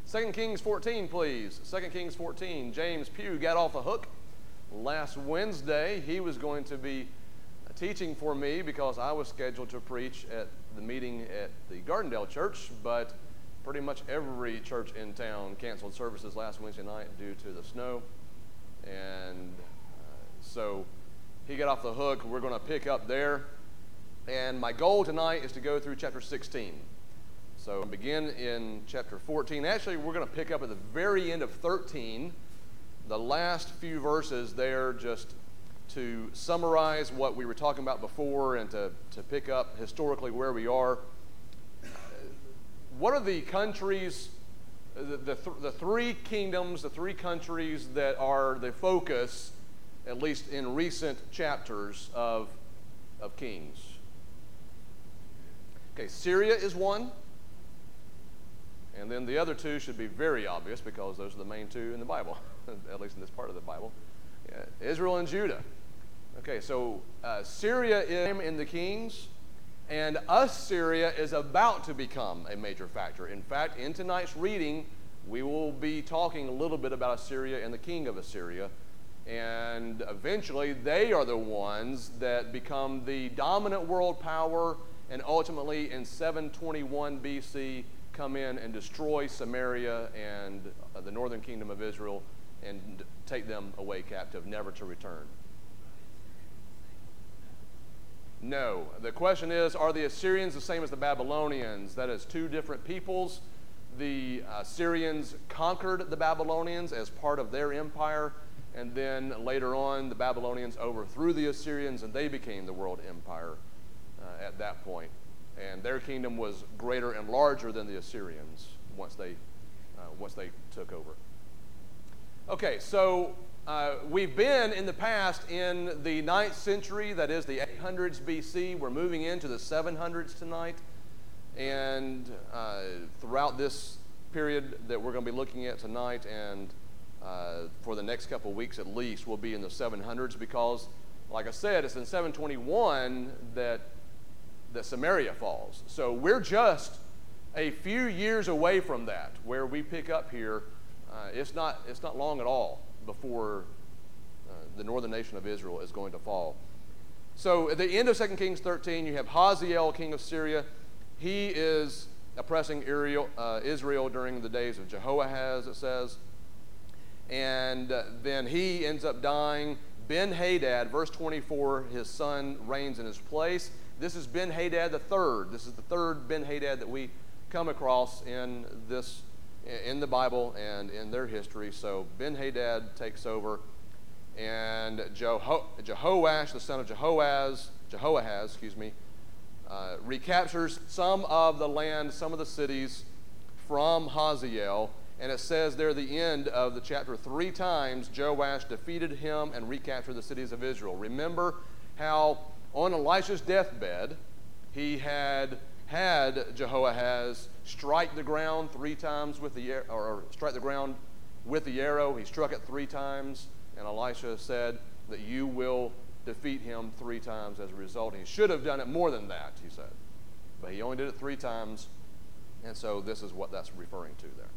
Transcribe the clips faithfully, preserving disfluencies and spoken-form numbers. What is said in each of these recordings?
Second Kings fourteen, please. Second Kings fourteen. James Pugh got off the hook last Wednesday. He was going to be teaching for me because I was scheduled to preach at the meeting at the Gardendale Church, but pretty much every church in town canceled services last Wednesday night due to the snow. And uh, so he got off the hook. We're going to pick up there. And my goal tonight is to go through chapter sixteen. So begin in chapter fourteen. Actually, we're going to pick up at the very end of thirteen, the last few verses there, just to summarize what we were talking about before and to, to pick up historically where we are. What are the countries, the, the, th- the three kingdoms, the three countries that are the focus, at least in recent chapters, of, of Kings? Okay, Syria is one. And then the other two should be very obvious because those are the main two in the Bible, at least in this part of the Bible. Yeah, Israel and Judah. Okay, so uh, Syria is in the Kings, and Assyria is about to become a major factor. In fact, in tonight's reading, we will be talking a little bit about Assyria and the king of Assyria, and eventually they are the ones that become the dominant world power, and ultimately in seven twenty-one B C come in and destroy Samaria and uh, the northern kingdom of Israel and take them away captive, never to return. No. The question is, are the Assyrians the same as the Babylonians? That is two different peoples. The Assyrians conquered the Babylonians as part of their empire, and then later on the Babylonians overthrew the Assyrians and they became the world empire uh, at that point. And their kingdom was greater and larger than the Assyrians once they, uh, once they took over. Okay, so uh, we've been in the past in the ninth century, that is the eight hundreds B C. We're moving into the seven hundreds tonight. And uh, throughout this period that we're going to be looking at tonight and uh, for the next couple of weeks at least, we'll be in the seven hundreds because, like I said, it's in seven twenty-one that that Samaria falls. So we're just a few years away from that, where we pick up here. Uh, it's not it's not long at all before uh, the northern nation of Israel is going to fall. So at the end of Second Kings thirteen, you have Hazael, king of Syria. He is oppressing Israel, uh, Israel during the days of Jehoahaz, it says. And uh, then he ends up dying. Ben-Hadad, verse twenty-four, his son reigns in his place. This is Ben-Hadad the third. This is the third Ben-Hadad that we come across in this, in the Bible and in their history. So Ben-Hadad takes over, and Jeho- Jehoash, the son of Jehoaz, Jehoahaz, excuse me, uh, recaptures some of the land, some of the cities from Hazael. And it says there at the end of the chapter, three times Joash defeated him and recaptured the cities of Israel. Remember how on Elisha's deathbed, he had had Jehoahaz strike the ground three times with the, or strike the ground with the arrow. He struck it three times, and Elisha said that you will defeat him three times as a result. He should have done it more than that, he said. But he only did it three times, and so this is what that's referring to there.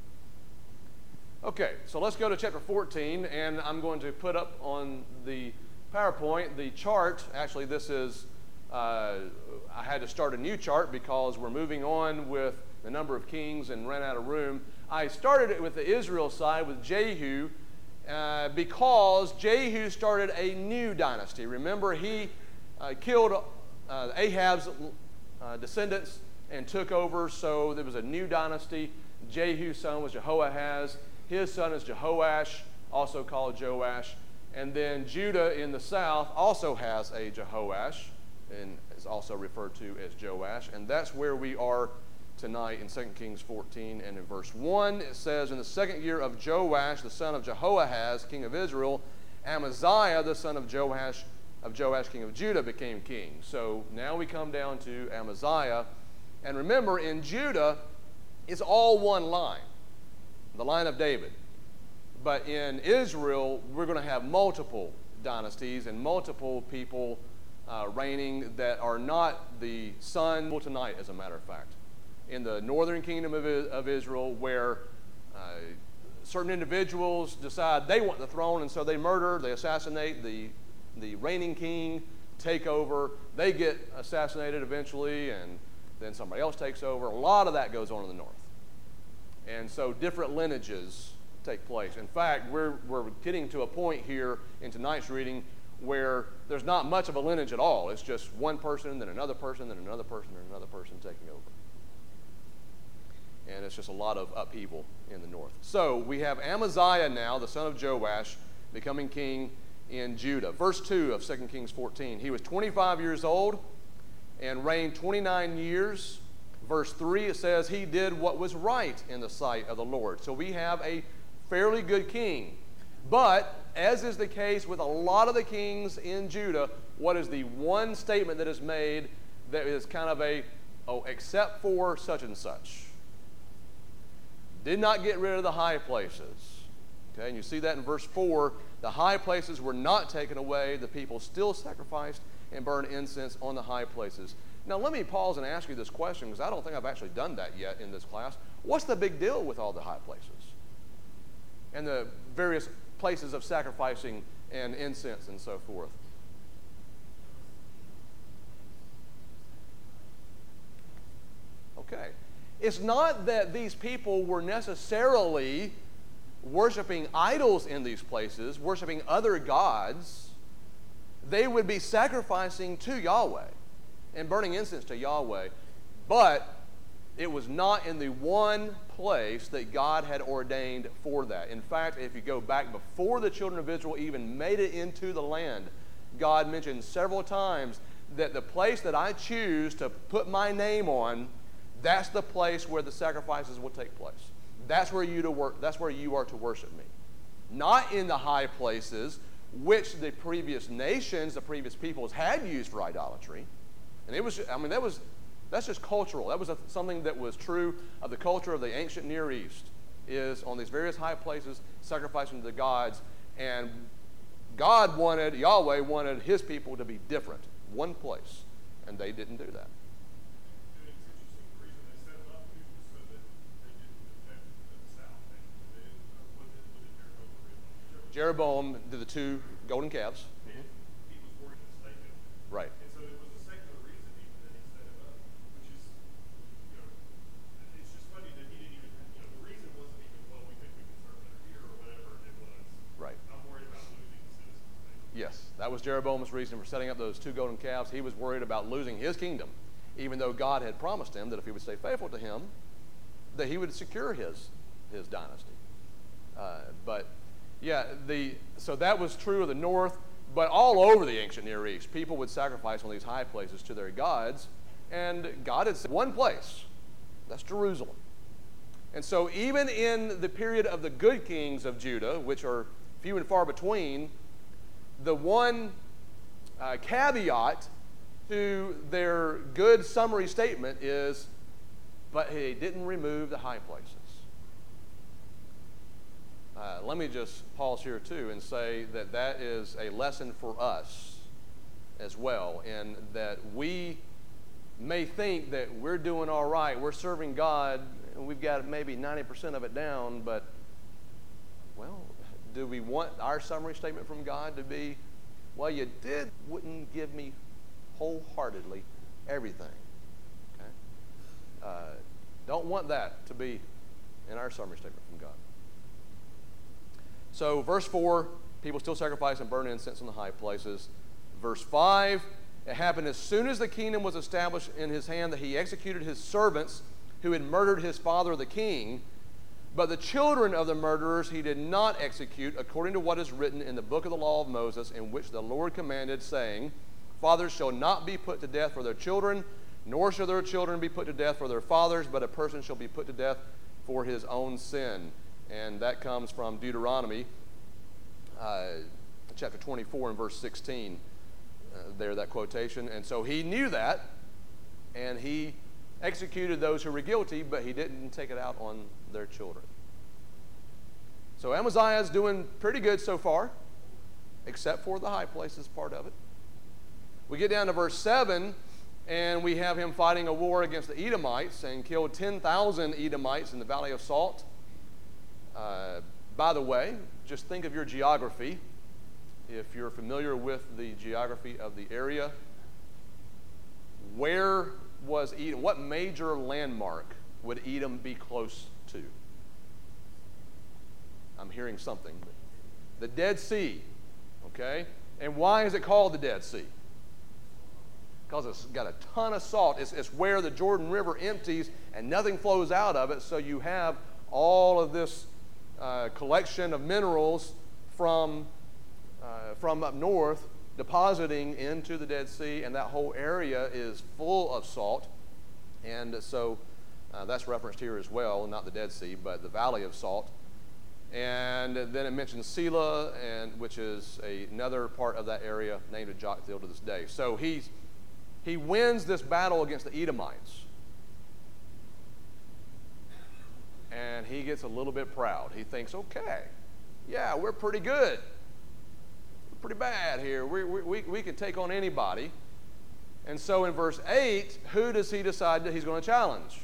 Okay, so let's go to chapter fourteen, and I'm going to put up on the PowerPoint the chart. Actually, this is, uh, I had to start a new chart because we're moving on with the number of kings and ran out of room. I started it with the Israel side with Jehu uh, because Jehu started a new dynasty. Remember, he uh, killed uh, Ahab's uh, descendants and took over, so there was a new dynasty. Jehu's son was Jehoahaz. His son is Jehoash, also called Joash. And then Judah in the south also has a Jehoash, and is also referred to as Joash. And that's where we are tonight in Second Kings fourteen. And in verse one, it says, in the second year of Joash, the son of Jehoahaz, king of Israel, Amaziah, the son of Joash, of Joash, king of Judah, became king. So now we come down to Amaziah. And remember, in Judah, it's all one line, the line of David. But in Israel, we're going to have multiple dynasties and multiple people uh, reigning that are not the son tonight, as a matter of fact. In the northern kingdom of, of Israel, where uh, certain individuals decide they want the throne, and so they murder, they assassinate the, the reigning king, take over. They get assassinated eventually, and then somebody else takes over. A lot of that goes on in the north. And so different lineages take place. In fact, we're, we're getting to a point here in tonight's reading where there's not much of a lineage at all. It's just one person, then another person, then another person, then another person taking over. And it's just a lot of upheaval in the north. So we have Amaziah now, the son of Joash, becoming king in Judah. Verse two of Second Kings fourteen. He was twenty-five years old and reigned twenty-nine years. Verse three, it says, he did what was right in the sight of the Lord. So we have a fairly good king. But, as is the case with a lot of the kings in Judah, what is the one statement that is made that is kind of a, oh, except for such and such? Did not get rid of the high places. Okay, and you see that in verse four. The high places were not taken away. The people still sacrificed and burned incense on the high places. Now, let me pause and ask you this question, because I don't think I've actually done that yet in this class. What's the big deal with all the high places and the various places of sacrificing and incense and so forth? Okay. It's not that these people were necessarily worshiping idols in these places, worshiping other gods. They would be sacrificing to Yahweh and burning incense to Yahweh, but it was not in the one place that God had ordained for that. In fact, if you go back before the children of Israel even made it into the land, God mentioned several times that the place that I choose to put my name on, that's the place where the sacrifices will take place. That's where you to work. That's where you are to worship me. Not in the high places, which the previous nations, the previous peoples had used for idolatry. And it was, I mean, that was, that's just cultural. That was a, something that was true of the culture of the ancient Near East, is on these various high places sacrificing to the gods. And God wanted, Yahweh wanted his people to be different, one place. And they didn't do that. Jeroboam did the two golden calves. And he was working the statement. Right. And so it was a secular reason even that he set it up, which is, you know, it's just funny that he didn't even, you know, the reason wasn't even, well, we think we can serve better here or whatever it was. Right. I'm worried about losing the citizens thing. Yes, that was Jeroboam's reason for setting up those two golden calves. He was worried about losing his kingdom, even though God had promised him that if he would stay faithful to him, that he would secure his, his dynasty. Uh, but... Yeah, the, so that was true of the north, but all over the ancient Near East, people would sacrifice on these high places to their gods, and God had said one place, that's Jerusalem. And so even in the period of the good kings of Judah, which are few and far between, the one uh, caveat to their good summary statement is, but he didn't remove the high places. Uh, let me just pause here too and say that that is a lesson for us as well, in that we may think that we're doing all right, we're serving God, and we've got maybe ninety percent of it down, but, well, do we want our summary statement from God to be, well, you did, wouldn't give me wholeheartedly everything, okay? Uh, don't want that to be in our summary statement from God. So verse four, people still sacrifice and burn incense in the high places. Verse five, it happened as soon as the kingdom was established in his hand that he executed his servants who had murdered his father the king. But the children of the murderers he did not execute, according to what is written in the book of the law of Moses, in which the Lord commanded, saying, fathers shall not be put to death for their children, nor shall their children be put to death for their fathers, but a person shall be put to death for his own sin. And that comes from Deuteronomy uh, chapter twenty-four and verse sixteen. Uh, there, that quotation. And so he knew that, and he executed those who were guilty, but he didn't take it out on their children. So Amaziah is doing pretty good so far, except for the high places part of it. We get down to verse seven, and we have him fighting a war against the Edomites and killed ten thousand Edomites in the Valley of Salt. Uh, by the way, just think of your geography. If you're familiar with the geography of the area, where was Edom? What major landmark would Edom be close to? I'm hearing something. The Dead Sea, okay? And why is it called the Dead Sea? Because it's got a ton of salt. It's, it's where the Jordan River empties and nothing flows out of it, so you have all of this uh, collection of minerals from, uh, from up north depositing into the Dead Sea, and that whole area is full of salt. And so uh, that's referenced here as well, not the Dead Sea, but the Valley of Salt. And then it mentions Selah, and, which is a, another part of that area named a Joktheel to this day. So he's, he wins this battle against the Edomites. And he gets a little bit proud. He thinks, okay, yeah, we're pretty good. We're pretty bad here. We, we, we, we can take on anybody. And so in verse eight, who does he decide that he's going to challenge?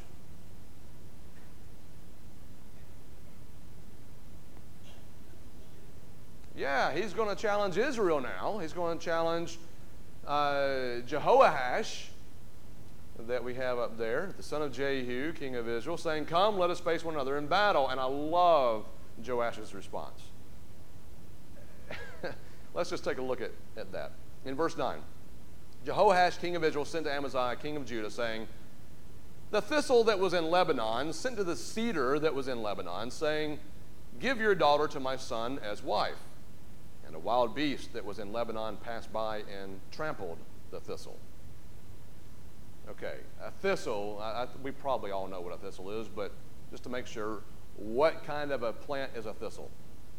Yeah, he's going to challenge Israel now. He's going to challenge uh, Jehoash, that we have up there, the son of Jehu, king of Israel, saying, come, let us face one another in battle. And I love Joash's response. Let's just take a look at, at that. In verse nine, Jehoash, king of Israel, sent to Amaziah, king of Judah, saying, the thistle that was in Lebanon sent to the cedar that was in Lebanon, saying, give your daughter to my son as wife. And a wild beast that was in Lebanon passed by and trampled the thistle. Okay, a thistle, I, I, we probably all know what a thistle is, but just to make sure, what kind of a plant is a thistle?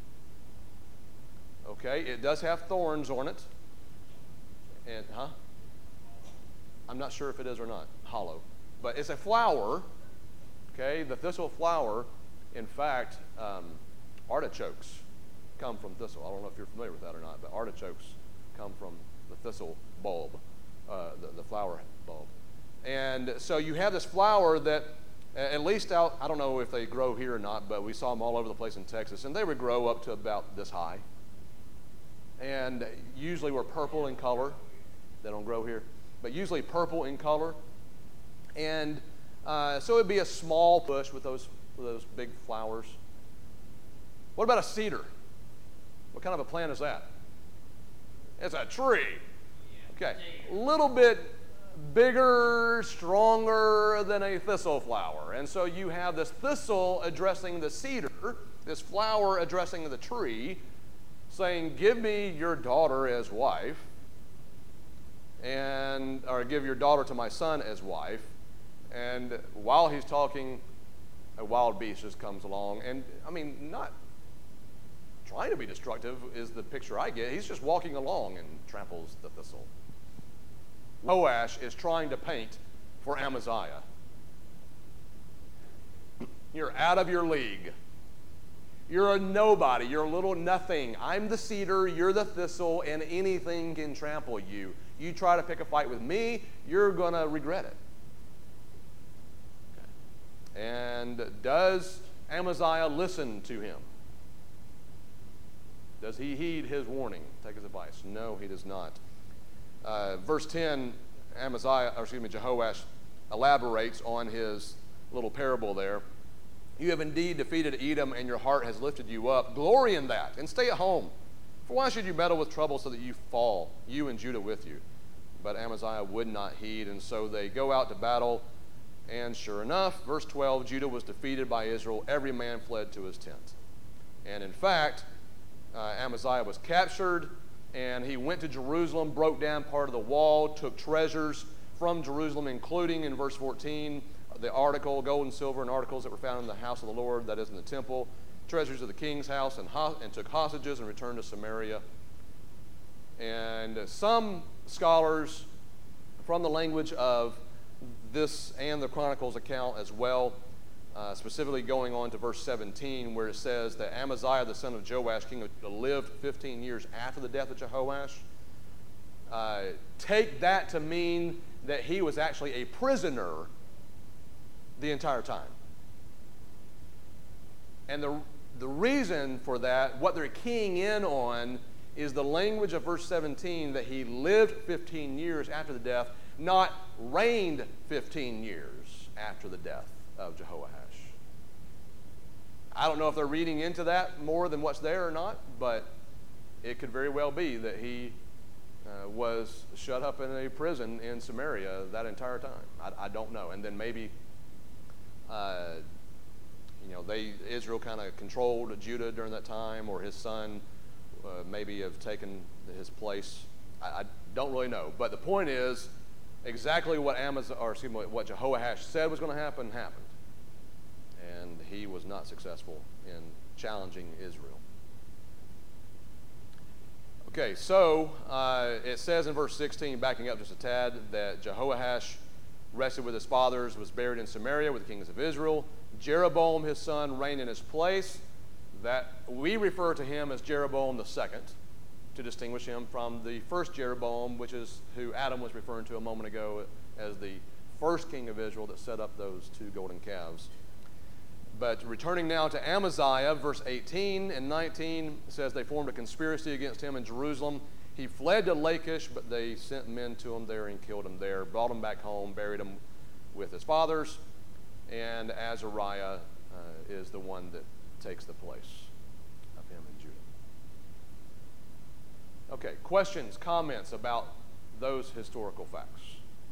Okay, it does have thorns on it. And, huh? I'm not sure if it is or not, hollow. But it's a flower, okay? The thistle flower, in fact, um, artichokes come from thistle. I don't know if you're familiar with that or not, but artichokes come from the thistle bulb, uh, the, the flower bulb. And so you have this flower that, at least out, I don't know if they grow here or not, but we saw them all over the place in Texas, and they would grow up to about this high. And usually were purple in color. They don't grow here, but usually purple in color. And uh, so it would be a small bush with those, with those big flowers. What about a cedar? What kind of a plant is that? It's a tree. Okay, a little bit bigger, stronger than a thistle flower. And so you have this thistle addressing the cedar, this flower addressing the tree, saying, give me your daughter as wife, and or give your daughter to my son as wife. And while he's talking, a wild beast just comes along. And, I mean, not trying to be destructive is the picture I get. He's just walking along and tramples the thistle. Joash is trying to paint for Amaziah. You're out of your league. You're a nobody. You're a little nothing. I'm the cedar, you're the thistle, and anything can trample you. You try to pick a fight with me, you're going to regret it. Okay. And does Amaziah listen to him? Does he heed his warning, take his advice? No, he does not. Uh, verse ten, Amaziah, or excuse me, Jehoash elaborates on his little parable there. You have indeed defeated Edom, and your heart has lifted you up. Glory in that, and stay at home. For why should you meddle with trouble so that you fall, you and Judah with you? But Amaziah would not heed, and so they go out to battle. And sure enough, verse twelve, Judah was defeated by Israel. Every man fled to his tent. And in fact, uh, Amaziah was captured, and he went to Jerusalem, broke down part of the wall, took treasures from Jerusalem, including in verse fourteen, the article, gold and silver and articles that were found in the house of the Lord, that is in the temple, treasures of the king's house, and, ho- and took hostages and returned to Samaria. And uh, some scholars from the language of this and the Chronicles account as well, uh, specifically going on to verse seventeen, where it says that Amaziah, the son of Joash, king of Judah, lived fifteen years after the death of Jehoash. Uh, take that to mean that he was actually a prisoner the entire time. And the the reason for that, what they're keying in on, is the language of verse seventeen that he lived fifteen years after the death, not reigned fifteen years after the death of Jehoash. I don't know if they're reading into that more than what's there or not, but it could very well be that he uh, was shut up in a prison in Samaria that entire time. I, I don't know. And then maybe, uh, you know, they Israel kind of controlled Judah during that time, or his son uh, maybe have taken his place. I, I don't really know. But the point is, exactly what Amazon, or excuse me, what Jehoash said was going to happen happened. And he was not successful in challenging Israel. Okay, so uh, it says in verse sixteen, backing up just a tad, that Jehoash rested with his fathers, was buried in Samaria with the kings of Israel. Jeroboam, his son, reigned in his place. That we refer to him as Jeroboam the second, to distinguish him from the first Jeroboam, which is who Adam was referring to a moment ago as the first king of Israel that set up those two golden calves. But returning now to Amaziah, verse eighteen and nineteen says they formed a conspiracy against him in Jerusalem. He fled to Lachish, but they sent men to him there and killed him there, brought him back home, buried him with his fathers, and Azariah uh, is the one that takes the place of him in Judah. Okay, questions, comments about those historical facts?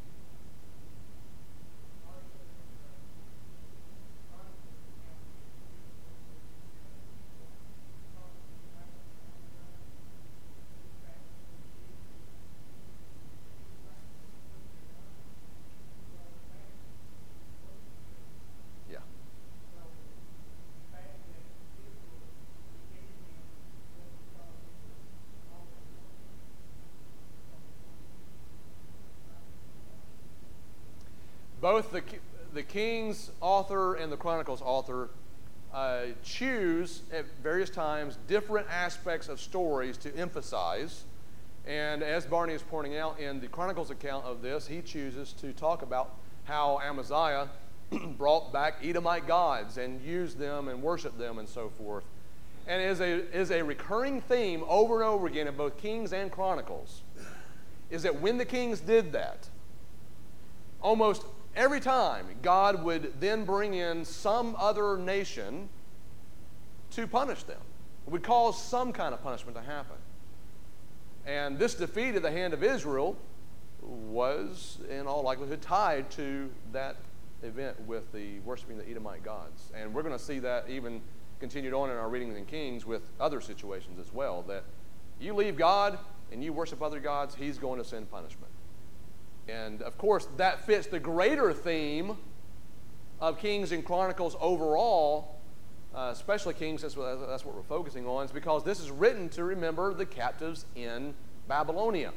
Both the, the King's author and the Chronicles author uh, choose at various times different aspects of stories to emphasize. And as Barney is pointing out in the Chronicles account of this, he chooses to talk about how Amaziah brought back Edomite gods and used them and worshiped them and so forth. And is a, is a recurring theme over and over again in both Kings and Chronicles, is that when the kings did that, almost every time, God would then bring in some other nation to punish them. It would cause some kind of punishment to happen. And this defeat at the hand of Israel was, in all likelihood, tied to that event with the worshiping the Edomite gods. And we're going to see that even continued on in our readings in Kings with other situations as well, that you leave God and you worship other gods, he's going to send punishment. And, of course, that fits the greater theme of Kings and Chronicles overall, uh, especially Kings, that's what, that's what we're focusing on, is because this is written to remember the captives in Babylonia.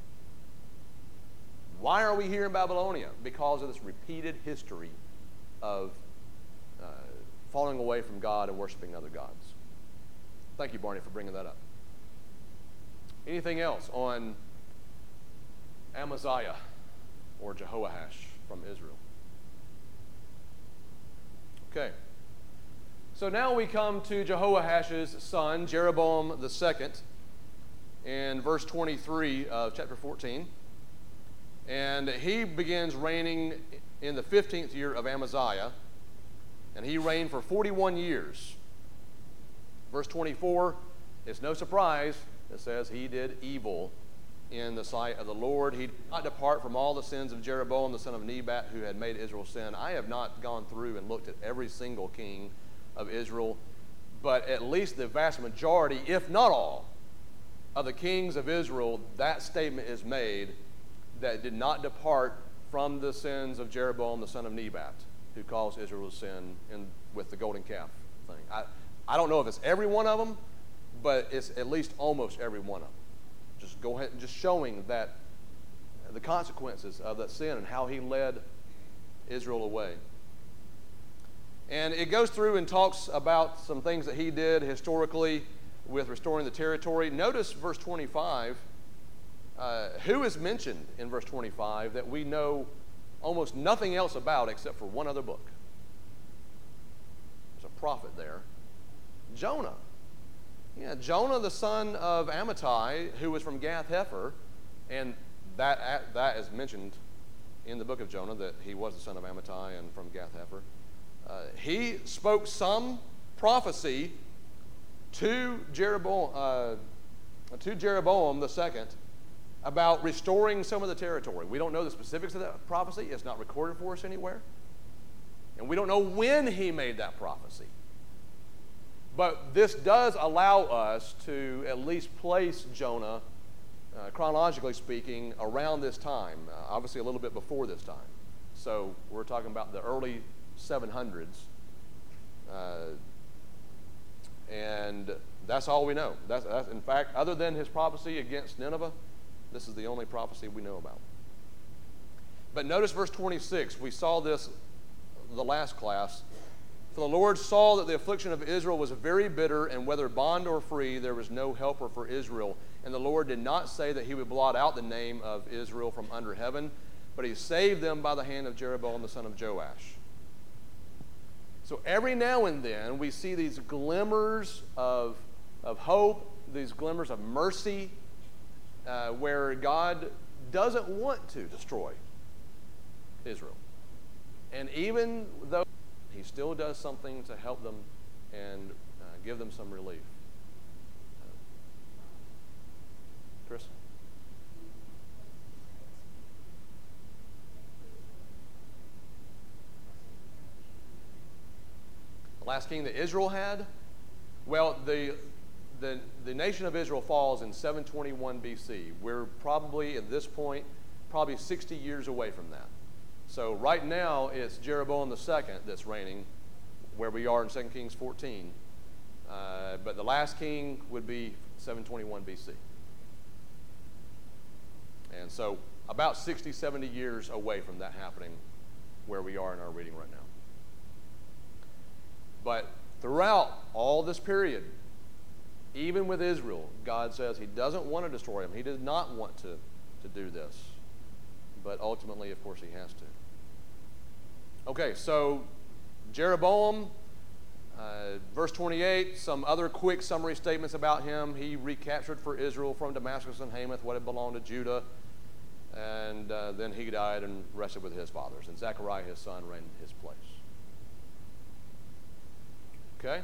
Why are we here in Babylonia? Because of this repeated history of uh, falling away from God and worshiping other gods. Thank you, Barney, for bringing that up. Anything else on Amaziah or Jehoash from Israel? Okay. So now we come to Jehoahash's son, Jeroboam the second, in verse twenty-three of chapter fourteen. And he begins reigning in the fifteenth year of Amaziah, and he reigned for forty-one years. Verse twenty-four, it's no surprise, it says he did evil in the sight of the Lord. He did not depart from all the sins of Jeroboam, the son of Nebat, who had made Israel sin. I have not gone through and looked at every single king of Israel, but at least the vast majority, if not all, of the kings of Israel, that statement is made that did not depart from the sins of Jeroboam, the son of Nebat, who caused Israel to sin in, with the golden calf thing. I, I don't know if it's every one of them, but it's at least almost every one of them. Just go ahead and just showing that the consequences of that sin and how he led Israel away. And it goes through and talks about some things that he did historically with restoring the territory. Notice verse twenty-five. Uh, who is mentioned in verse twenty-five that we know almost nothing else about except for one other book? There's a prophet there. Jonah. Yeah, Jonah, the son of Amittai, who was from Gath-Hepher, and that, that is mentioned in the book of Jonah, that he was the son of Amittai and from Gath-Hepher. Uh, he spoke some prophecy to Jeroboam, uh, to Jeroboam the second about restoring some of the territory. We don't know the specifics of that prophecy. It's not recorded for us anywhere. And we don't know when he made that prophecy. But this does allow us to at least place Jonah, uh, chronologically speaking, around this time, uh, obviously a little bit before this time. So we're talking about the early seven hundreds. Uh, and that's all we know. That's, that's, in fact, other than his prophecy against Nineveh, this is the only prophecy we know about. But notice verse twenty-six. We saw this the last class. For the Lord saw that the affliction of Israel was very bitter, and whether bond or free, there was no helper for Israel. And the Lord did not say that he would blot out the name of Israel from under heaven, but he saved them by the hand of Jeroboam the son of Joash. So every now and then we see these glimmers of, of hope, these glimmers of mercy, uh, where God doesn't want to destroy Israel. And even though he still does something to help them and uh, give them some relief. Uh, Chris? The last king that Israel had? Well, the, the, the nation of Israel falls in seven twenty-one B C. We're probably, at this point, probably sixty years away from that. So right now, it's Jeroboam the second that's reigning, where we are in Second Kings fourteen. Uh, but the last king would be seven twenty-one B C. And so about sixty, seventy years away from that happening, where we are in our reading right now. But throughout all this period, even with Israel, God says he doesn't want to destroy them. He does not want to, to do this. But ultimately, of course, he has to. Okay, so Jeroboam, uh, verse twenty-eight, some other quick summary statements about him. He recaptured for Israel from Damascus and Hamath what had belonged to Judah, and uh, then he died and rested with his fathers. And Zechariah, his son, reigned in his place. Okay?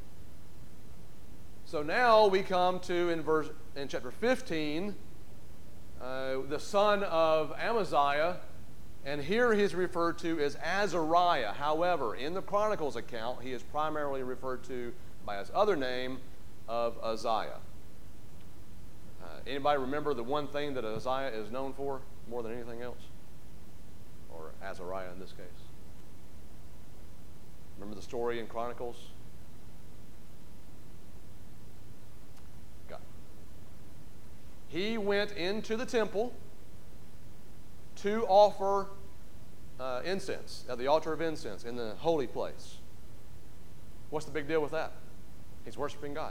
So now we come to, in, verse, in chapter fifteen, Uh, the son of Amaziah, and here he is referred to as Azariah. However, in the Chronicles account, he is primarily referred to by his other name of Uzziah. Uh, anybody remember the one thing that Uzziah is known for more than anything else? Or Azariah in this case? Remember the story in Chronicles? He went into the temple to offer uh, incense at the altar of incense in the holy place. What's the big deal with that? He's worshiping God.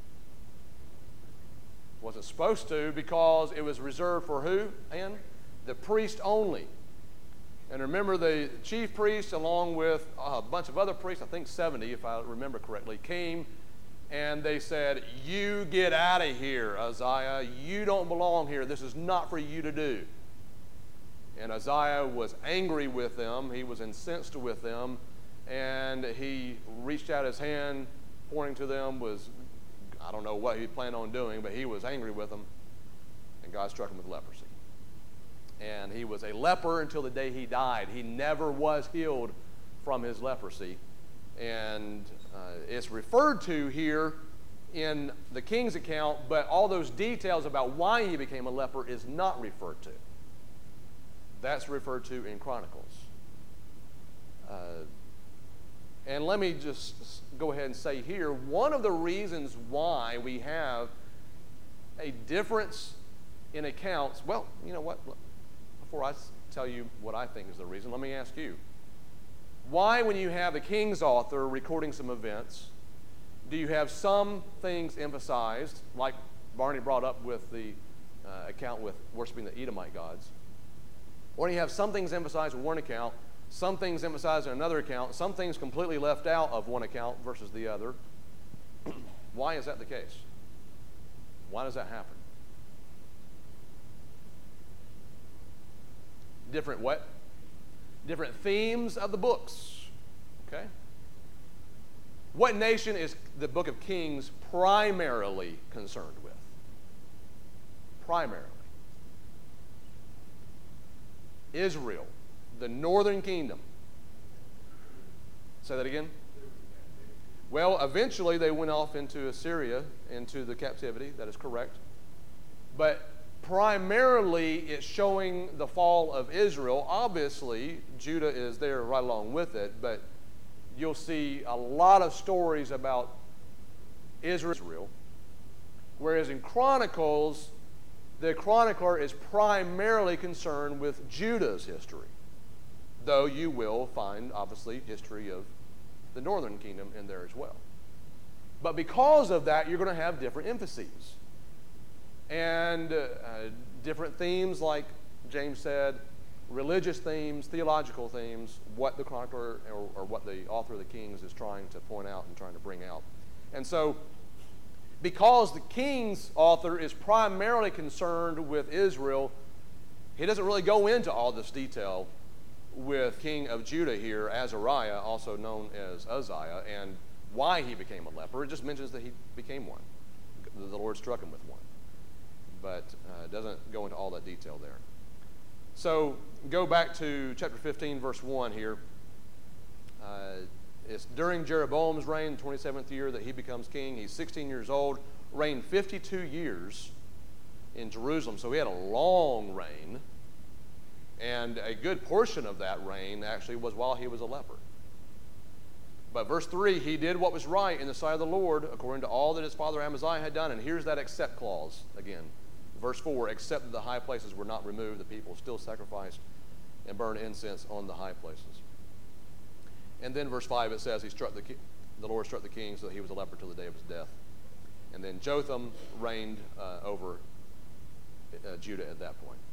Wasn't supposed to, because it was reserved for who? And the priest only. And remember, the chief priest, along with a bunch of other priests, I think seventy if I remember correctly, came and they said, "You get out of here, Uzziah. You don't belong here. This is not for you to do." And Uzziah was angry with them. He was incensed with them. And he reached out his hand, pointing to them, was, I don't know what he planned on doing, but he was angry with them. And God struck him with leprosy. And he was a leper until the day he died. He never was healed from his leprosy. And uh, it's referred to here in the king's account, but all those details about why he became a leper is not referred to. That's referred to in Chronicles. Uh, and let me just go ahead and say here, one of the reasons why we have a difference in accounts, well, you know what, before I tell you what I think is the reason, let me ask you. Why, when you have a king's author recording some events, do you have some things emphasized, like Barney brought up with the uh, account with worshiping the Edomite gods? Or do you have some things emphasized in one account, some things emphasized in another account, some things completely left out of one account versus the other? why is that the case? Why does that happen? Different what? Different themes of the books. Okay? What nation is the book of Kings primarily concerned with? Primarily. Israel, the northern kingdom. Say that again? Well, eventually they went off into Assyria, into the captivity. That is correct. But primarily it's showing the fall of Israel. Obviously, Judah is there right along with it, but you'll see a lot of stories about Israel. Whereas in Chronicles, the chronicler is primarily concerned with Judah's history. Though you will find, obviously, history of the northern kingdom in there as well. But because of that, you're going to have different emphases. And uh, different themes, like James said, religious themes, theological themes, what the chronicler or, or what the author of the Kings is trying to point out and trying to bring out. And so, because the King's author is primarily concerned with Israel, he doesn't really go into all this detail with King of Judah here, Azariah, also known as Uzziah, and why he became a leper. It just mentions that he became one. The Lord struck him with one. But uh, doesn't go into all that detail there. So go back to chapter fifteen, verse one here. Uh, it's during Jeroboam's reign, the twenty-seventh year, that he becomes king. He's sixteen years old, reigned fifty-two years in Jerusalem. So he had a long reign. And a good portion of that reign actually was while he was a leper. But verse three, he did what was right in the sight of the Lord, according to all that his father Amaziah had done. And here's that except clause again. Verse four, except that the high places were not removed, the people still sacrificed and burned incense on the high places. And then verse five, it says he struck the, ki- the Lord struck the king so that he was a leper till the day of his death. And then Jotham reigned uh, over uh, Judah at that point.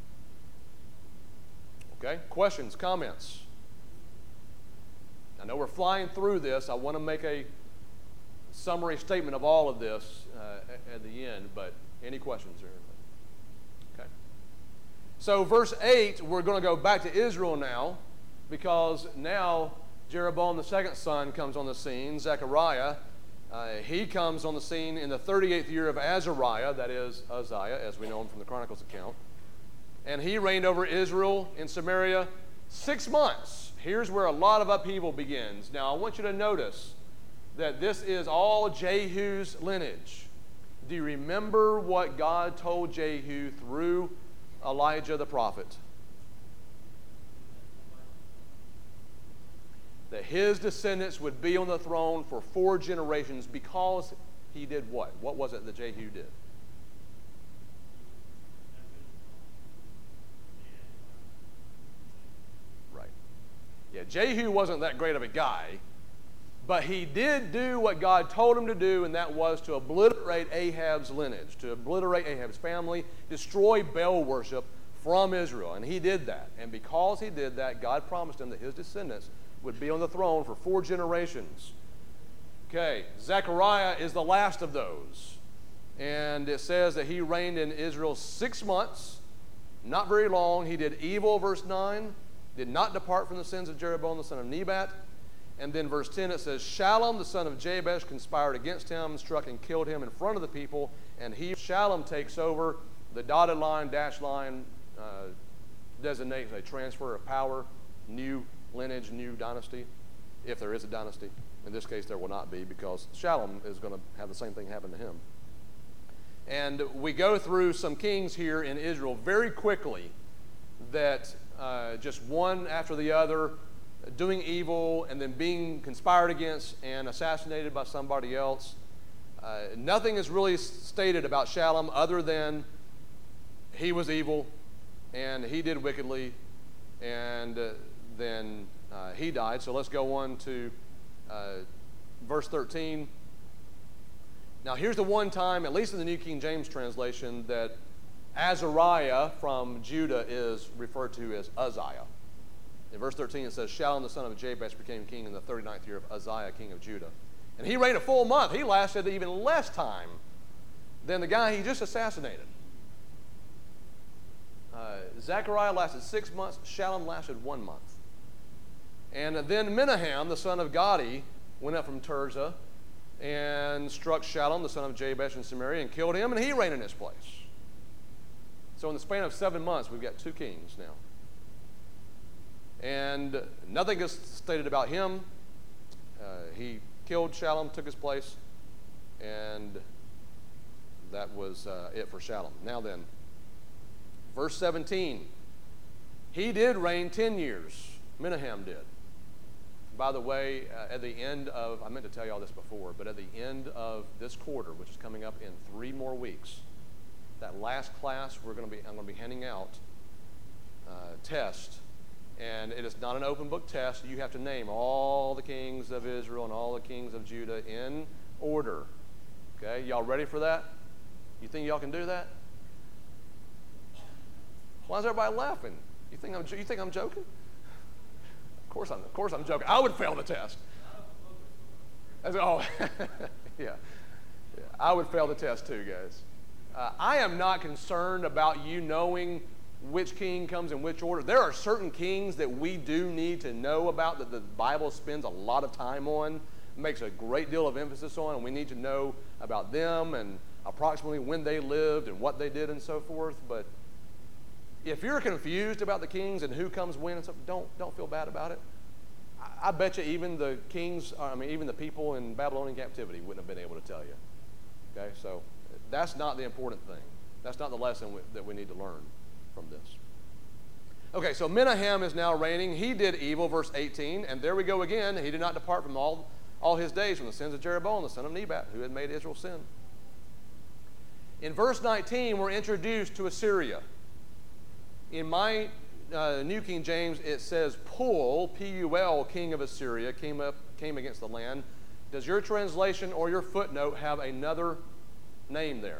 Okay, questions, comments? I know we're flying through this. I want to make a summary statement of all of this uh, at, at the end, but any questions or anything? Okay. So verse eight, we're going to go back to Israel now, because now Jeroboam the second son comes on the scene, Zechariah. Uh, he comes on the scene in the thirty-eighth year of Azariah, that is Uzziah, as we know him from the Chronicles account. And he reigned over Israel in Samaria six months. Here's where a lot of upheaval begins. Now, I want you to notice that this is all Jehu's lineage. Do you remember what God told Jehu through Elijah the prophet? That his descendants would be on the throne for four generations because he did what? What was it that Jehu did? Yeah, Jehu wasn't that great of a guy, but he did do what God told him to do, and that was to obliterate Ahab's lineage, to obliterate Ahab's family, destroy Baal worship from Israel. And he did that. And because he did that, God promised him that his descendants would be on the throne for four generations. Okay, Zechariah is the last of those. And it says that he reigned in Israel six months, not very long. He did evil, verse nine. Did not depart from the sins of Jeroboam the son of Nebat. And then verse ten, it says, Shallum the son of Jabesh conspired against him, struck and killed him in front of the people, and he, Shallum, takes over. The dotted line, dash line, uh, designates a transfer of power, new lineage, new dynasty, if there is a dynasty. In this case, there will not be, because Shallum is going to have the same thing happen to him. And we go through some kings here in Israel very quickly that uh, just one after the other, doing evil and then being conspired against and assassinated by somebody else. Uh, nothing is really stated about Shallum other than he was evil and he did wickedly, and uh, then uh, he died. So let's go on to uh, verse thirteen. Now here's the one time, at least in the New King James translation, that Azariah from Judah is referred to as Uzziah. In verse thirteen it says, Shallum the son of Jabesh became king in the thirty-ninth year of Uzziah, king of Judah. And he reigned a full month. He lasted even less time than the guy he just assassinated. Uh, Zechariah lasted six months. Shallum lasted one month. And then Menahem, the son of Gadi, went up from Tirzah and struck Shallum, the son of Jabesh in Samaria, and killed him, and he reigned in his place. So in the span of seven months, we've got two kings now. And nothing is stated about him. Uh, he killed Shallum, took his place, and that was uh, it for Shallum. Now then, verse seventeen. He did reign ten years. Menahem did. By the way, uh, at the end of, I meant to tell you all this before, but at the end of this quarter, which is coming up in three more weeks, that last class we're going to be, I'm going to be handing out uh, test, and it is not an open book test. You have to name all the kings of Israel and all the kings of Judah in order. Okay, y'all ready for that? You think y'all can do that? Why is everybody laughing? You think I'm you think I'm joking? Of course I'm of course I'm joking. I would fail the test. I said, oh, yeah. yeah. I would fail the test too, guys. Uh, I am not concerned about you knowing which king comes in which order. There are certain kings that we do need to know about that the Bible spends a lot of time on, makes a great deal of emphasis on, and we need to know about them and approximately when they lived and what they did and so forth. But if you're confused about the kings and who comes when and stuff, don't don't feel bad about it. I, I bet you even the kings, I mean, even the people in Babylonian captivity wouldn't have been able to tell you. Okay, so that's not the important thing. That's not the lesson we, that we need to learn from this. Okay, so Menahem is now reigning. He did evil, verse eighteen, and there we go again. He did not depart from all, all his days from the sins of Jeroboam, the son of Nebat, who had made Israel sin. In verse nineteen, we're introduced to Assyria. In my uh, New King James, it says Pul, P U L, king of Assyria, came up, came against the land. Does your translation or your footnote have another name there?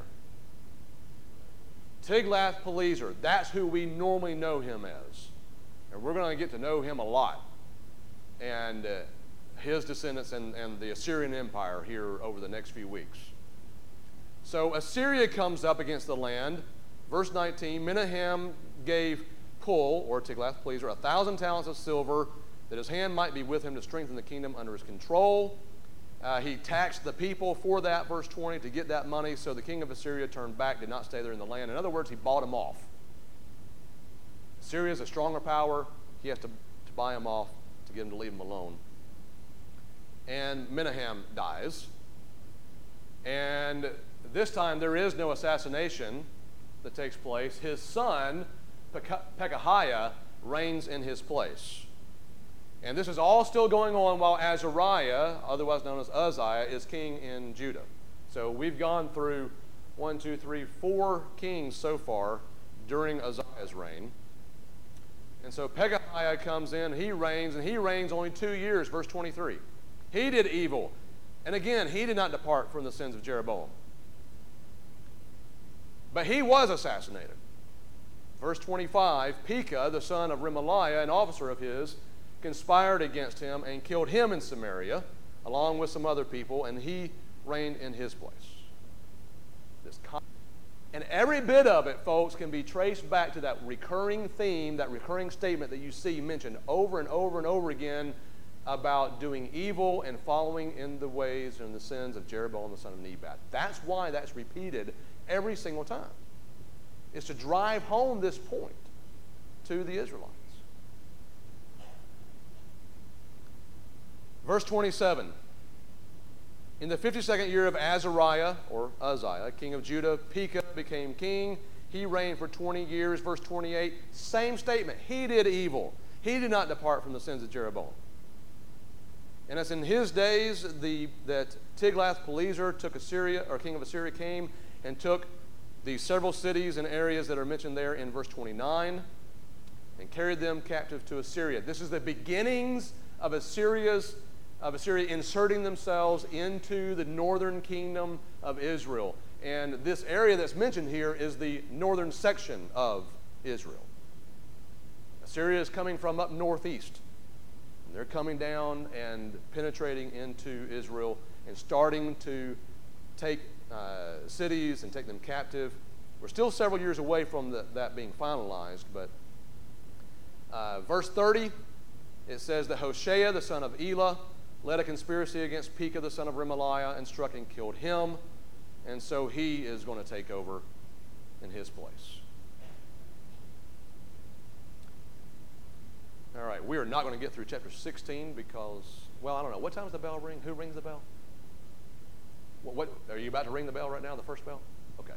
Tiglath-Pileser. That's who we normally know him as. And we're going to get to know him a lot. And uh, his descendants and, and the Assyrian Empire here over the next few weeks. So Assyria comes up against the land. Verse nineteen, Menahem gave Pul, or Tiglath-Pileser, a thousand talents of silver, that his hand might be with him to strengthen the kingdom under his control. Uh, he taxed the people for that, verse twenty, to get that money, so the king of Assyria turned back, did not stay there in the land. In other words, he bought him off. Assyria is a stronger power. He has to, to buy him off to get him to leave him alone. And Menahem dies. And this time there is no assassination that takes place. His son, Pekahiah, reigns in his place. And this is all still going on while Azariah, otherwise known as Uzziah, is king in Judah. So we've gone through one, two, three, four kings so far during Uzziah's reign. And so Pekahiah comes in, he reigns, and he reigns only two years, verse twenty-three. He did evil. And again, he did not depart from the sins of Jeroboam. But he was assassinated. Verse twenty-five, Pekah, the son of Remaliah, an officer of his, conspired against him and killed him in Samaria, along with some other people, and he reigned in his place. This con- and every bit of it, folks, can be traced back to that recurring theme, that recurring statement that you see mentioned over and over and over again about doing evil and following in the ways and the sins of Jeroboam the son of Nebat. That's why that's repeated every single time. It's to drive home this point to the Israelites. Verse twenty-seven. In the fifty-second year of Azariah, or Uzziah, king of Judah, Pekah became king. He reigned for twenty years. Verse twenty-eight, same statement. He did evil. He did not depart from the sins of Jeroboam. And it's in his days the, that Tiglath-Pileser took Assyria, or king of Assyria, came and took the several cities and areas that are mentioned there in verse twenty-nine and carried them captive to Assyria. This is the beginnings of Assyria's of Assyria inserting themselves into the northern kingdom of Israel. And this area that's mentioned here is the northern section of Israel. Assyria is coming from up northeast. And they're coming down and penetrating into Israel and starting to take uh, cities and take them captive. We're still several years away from the, that being finalized, but uh, verse thirty, it says that Hoshea, the son of Elah, led a conspiracy against Pekah, the son of Remaliah, and struck and killed him, and so he is going to take over in his place. All right, we are not going to get through chapter sixteen because, well, I don't know. What time does the bell ring? Who rings the bell? What, what are you about to ring the bell right now, the first bell? Okay.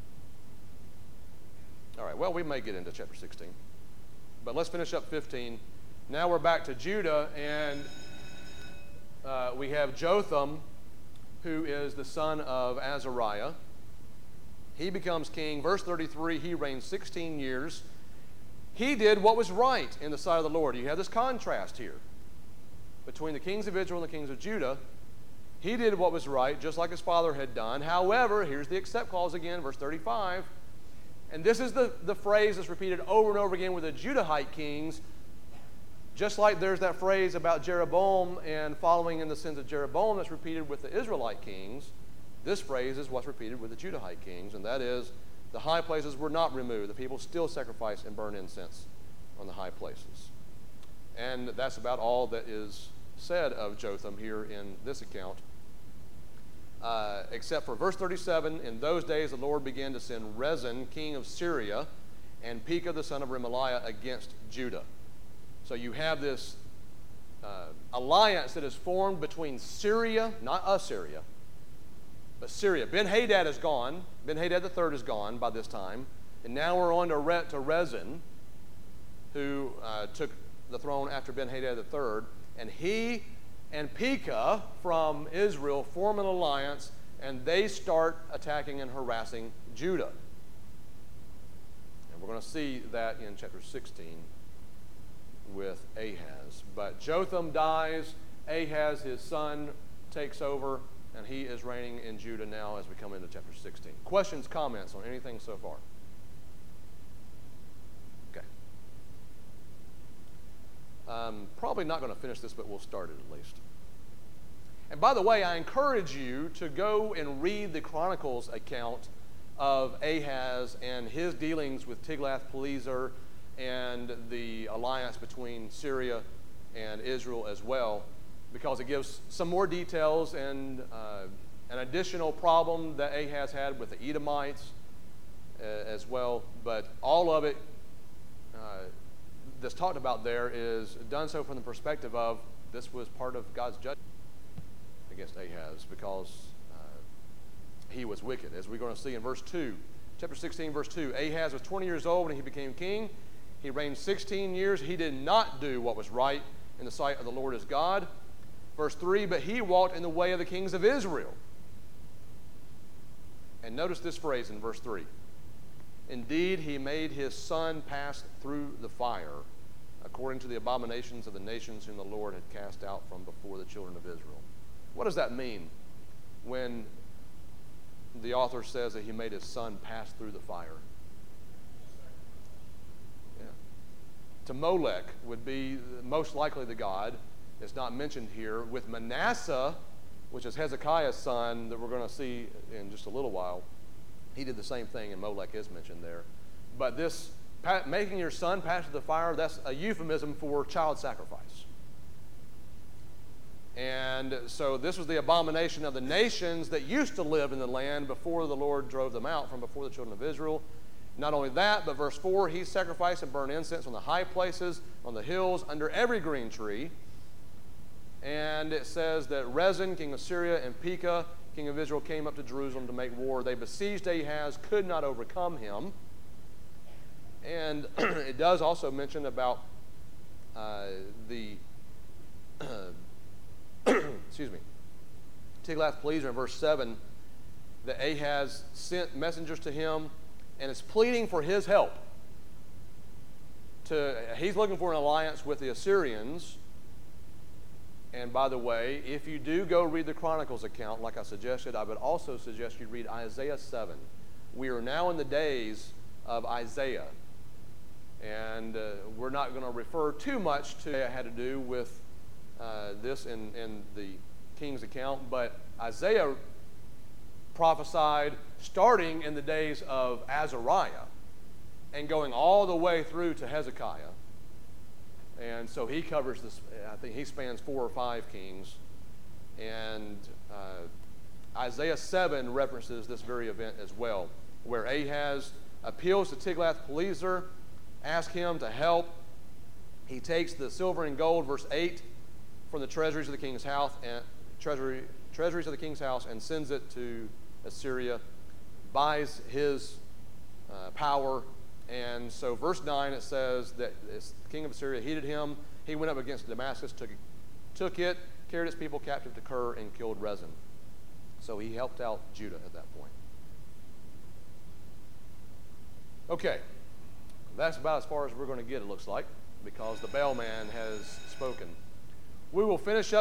All right, well, we may get into chapter sixteen. But let's finish up fifteen. Now we're back to Judah, and uh, we have Jotham, who is the son of Azariah. He becomes king. Verse thirty-three, he reigned sixteen years. He did what was right in the sight of the Lord. You have this contrast here between the kings of Israel and the kings of Judah. He did what was right, just like his father had done. However, here's the except clause again, verse thirty-five. And this is the, the phrase that's repeated over and over again with the Judahite kings. Just like there's that phrase about Jeroboam and following in the sins of Jeroboam that's repeated with the Israelite kings, this phrase is what's repeated with the Judahite kings, and that is, the high places were not removed. The people still sacrifice and burn incense on the high places. And that's about all that is said of Jotham here in this account. Uh, except for verse thirty-seven, in those days the Lord began to send Rezin, king of Syria, and Pekah, the son of Remaliah, against Judah. So you have this uh, alliance that is formed between Syria, not Assyria, but Syria. Ben-Hadad is gone. Ben-Hadad the third is gone by this time. And now we're on to, Re- to Rezin, who uh, took the throne after Ben-Hadad the third. And he and Pekah from Israel form an alliance, and they start attacking and harassing Judah. And we're going to see that in chapter sixteen with Ahaz. But Jotham dies. Ahaz, his son, takes over, and he is reigning in Judah now as we come into chapter sixteen. Questions, comments on anything so far? Okay. Um, probably not going to finish this, but we'll start it at least. And by the way, I encourage you to go and read the Chronicles account of Ahaz and his dealings with Tiglath-Pileser and the alliance between Syria and Israel as well, because it gives some more details and uh, an additional problem that Ahaz had with the Edomites uh, as well. But all of it uh, that's talked about there is done so from the perspective of this was part of God's judgment against Ahaz because uh, he was wicked. As we're going to see in verse two, chapter sixteen, verse two, Ahaz was twenty years old when he became king. He reigned sixteen years. He did not do what was right in the sight of the Lord his God. Verse three, but he walked in the way of the kings of Israel. And notice this phrase in verse three. Indeed, he made his son pass through the fire, according to the abominations of the nations whom the Lord had cast out from before the children of Israel. What does that mean when the author says that he made his son pass through the fire? Yeah. To Molech would be most likely the god. It's not mentioned here. With Manasseh, which is Hezekiah's son that we're going to see in just a little while, he did the same thing, and Molech is mentioned there. But this making your son pass through the fire, that's a euphemism for child sacrifice. And so this was the abomination of the nations that used to live in the land before the Lord drove them out from before the children of Israel. Not only that, but verse four, he sacrificed and burned incense on the high places, on the hills, under every green tree. And it says that Rezin, king of Syria, and Pekah, king of Israel, came up to Jerusalem to make war. They besieged Ahaz, could not overcome him. And it does also mention about uh, the... excuse me, Tiglath-Pileser in verse seven, that Ahaz sent messengers to him and is pleading for his help. To, he's looking for an alliance with the Assyrians. And by the way, if you do go read the Chronicles account, like I suggested, I would also suggest you read Isaiah seven. We are now in the days of Isaiah. And uh, we're not going to refer too much to what it had to do with Uh, this in, in the king's account, but Isaiah prophesied starting in the days of Azariah and going all the way through to Hezekiah. And so he covers this, I think he spans four or five kings. And uh, Isaiah seven references this very event as well, where Ahaz appeals to Tiglath-Pileser, asks him to help. He takes the silver and gold, verse eight, from the treasuries of the king's house and treasury treasuries of the king's house and sends it to Assyria, buys his uh, power. And so verse nine, it says that the king of Assyria heeded him. He went up against Damascus, took, took it, carried its people captive to Kir, and killed Rezin. So he helped out Judah at that point. Okay, that's about as far as we're going to get, it looks like, because the bellman has spoken. We will finish up